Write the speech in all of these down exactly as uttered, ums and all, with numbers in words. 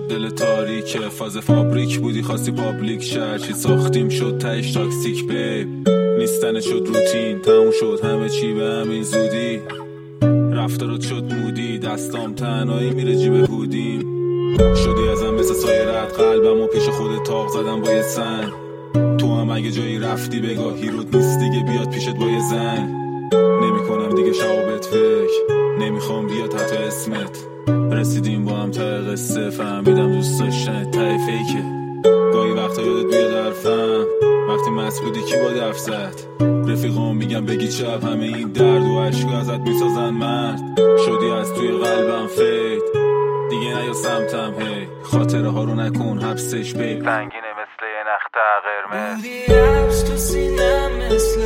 دل تاریک فاز فابریک بودی خواستی پابلیک شد چی ساختیم شد تایش تاکسیک بیب نیستن شد روتین تموم شد همه چی به همین زودی رفتارات شد مودی دستام تنهایی میره جیب هودیم شدی ازم مثل سایه رد قلبم و پیش خودت تاق زدم با یه سن تو هم اگه جایی رفتی بگاهی رود نیست دیگه بیاد پیشت با یه زن نمی کنم دیگه شوابت فکر نمیخوام بیاد حتی اسمت رسیدیم با هم تا قصه فهمیدم دوست داشتن تای فیکه گاهی وقتا یادت بیاد حرفم وقتی مست بودی کی با دف زد رفیقام میگم بگی چپ همه این درد و عشق ازت میسازن مرد شدی از توی قلبم فید دیگه نیا سمتم هی خاطره ها رو نکن حبسش بی سنگینه مثل یه نخته قرمز بودی حبس تو سینم مثل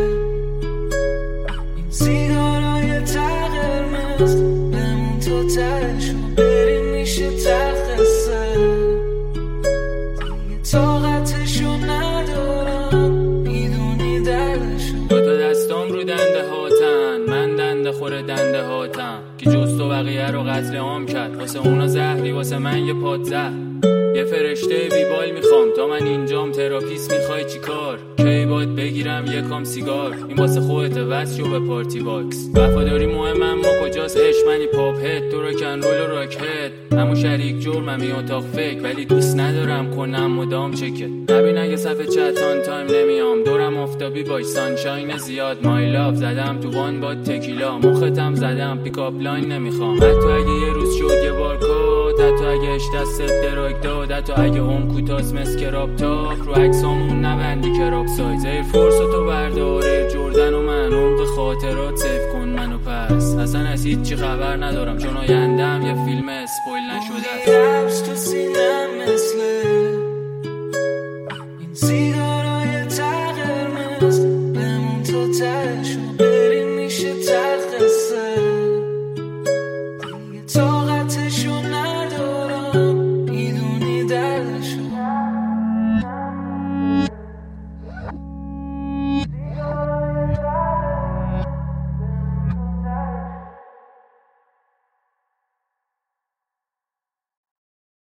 این سیگارای تا قرمز بمون تو تش و بریم میشه تخصه دیگه طاقتشو ندارم میدونی دردشو دو تا دستام رو دنده هاتن من دنده خوره دنده هاتم که جست و بقیه رو قتل عام کرد واسه اونا زهری واسه من یه پاد زهر یه فرشته بیبال میخوام تا من اینجام تراپیست میخوای چی کار کی باید بگیرم یکم سیگار این واسه خودت واسه جو به پارتی باکس وفاداری مهم اما کجاست عشق منی پاپ هد تو راکن رول و راک هد همون شریک جرمم این اتاق فکر ولی دوست ندارم کنم مدام چکت نبین اگه صفحه چتان تایم نمیام دورم آفتابی باش سانشاین زیاد مای لاف زدم تو وان با تکیلا مختم زدم پیکاپ لاین نمیخوام حتی اگه یه روز شد یه بار کات حتی اگه اش دست دراگ داد حتی اگه هم کوتاز مسکراب تاپ رو عکسامون نبندی کراب سایز ایر فورس تو برداره جردن و من عمق خاطرات سیف کن منو پس اصلا از هیچ چی خبر ندارم چون آیندم یه فیلم اسپویل نشده